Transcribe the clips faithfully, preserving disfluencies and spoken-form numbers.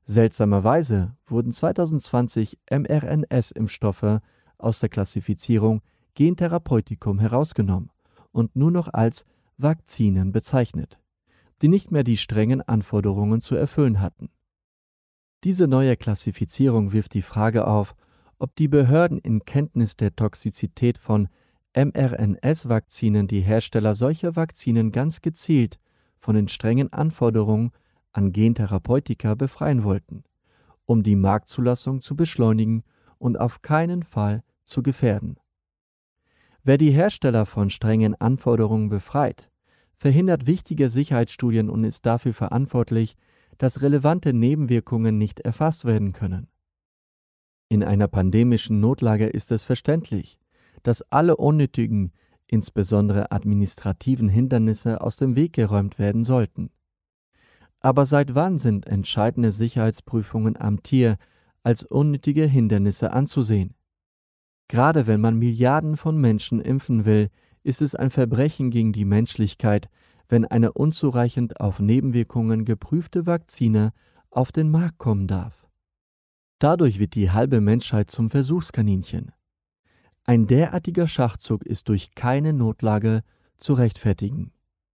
Seltsamerweise wurden zweitausendzwanzig mRNA-Impfstoffe aus der Klassifizierung Gentherapeutikum herausgenommen und nur noch als Vakzinen bezeichnet, die nicht mehr die strengen Anforderungen zu erfüllen hatten. Diese neue Klassifizierung wirft die Frage auf, ob die Behörden in Kenntnis der Toxizität von mRNA-Vakzinen die Hersteller solcher Vakzinen ganz gezielt von den strengen Anforderungen an Gentherapeutika befreien wollten, um die Marktzulassung zu beschleunigen und auf keinen Fall zu gefährden. Wer die Hersteller von strengen Anforderungen befreit, verhindert wichtige Sicherheitsstudien und ist dafür verantwortlich, dass relevante Nebenwirkungen nicht erfasst werden können. In einer pandemischen Notlage ist es verständlich, dass alle unnötigen, insbesondere administrativen Hindernisse aus dem Weg geräumt werden sollten. Aber seit wann sind entscheidende Sicherheitsprüfungen am Tier als unnötige Hindernisse anzusehen? Gerade wenn man Milliarden von Menschen impfen will, ist es ein Verbrechen gegen die Menschlichkeit, wenn eine unzureichend auf Nebenwirkungen geprüfte Vakzine auf den Markt kommen darf. Dadurch wird die halbe Menschheit zum Versuchskaninchen. Ein derartiger Schachzug ist durch keine Notlage zu rechtfertigen.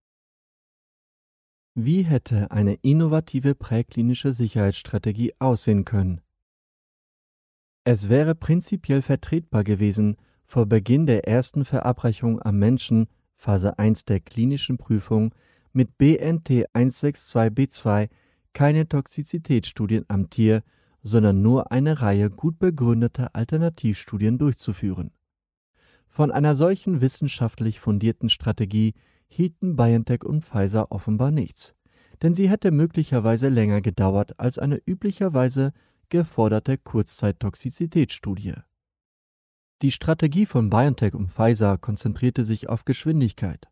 Wie hätte eine innovative präklinische Sicherheitsstrategie aussehen können? Es wäre prinzipiell vertretbar gewesen, vor Beginn der ersten Verabreichung am Menschen, Phase eins der klinischen Prüfung, mit B N T eins sechs zwei B zwei keine Toxizitätsstudien am Tier, sondern nur eine Reihe gut begründeter Alternativstudien durchzuführen. Von einer solchen wissenschaftlich fundierten Strategie hielten BioNTech und Pfizer offenbar nichts, denn sie hätte möglicherweise länger gedauert als eine üblicherweise geforderte Kurzzeit-Toxizitätsstudie. Die Strategie von BioNTech und Pfizer konzentrierte sich auf Geschwindigkeit.